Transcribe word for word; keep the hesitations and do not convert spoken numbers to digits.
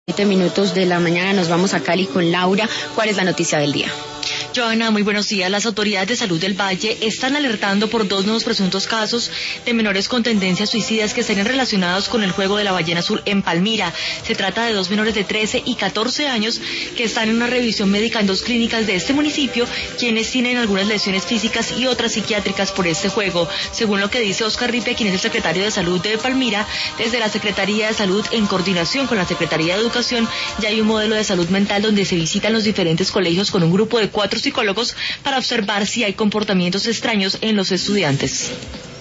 siete minutos de la mañana nos vamos a Cali con Laura. ¿Cuál es la noticia del día? Joana, muy buenos días. Las autoridades de salud del Valle están alertando por dos nuevos presuntos casos de menores con tendencias suicidas que estarían relacionados con el juego de la ballena azul en Palmira. Se trata de dos menores de trece y catorce años que están en una revisión médica en dos clínicas de este municipio, quienes tienen algunas lesiones físicas y otras psiquiátricas por este juego. Según lo que dice Oscar Ripe, quien es el secretario de Salud de Palmira, desde la Secretaría de Salud, en coordinación con la Secretaría de Educación, ya hay un modelo de salud mental donde se visitan los diferentes colegios con un grupo de cuatro psicólogos para observar si hay comportamientos extraños en los estudiantes.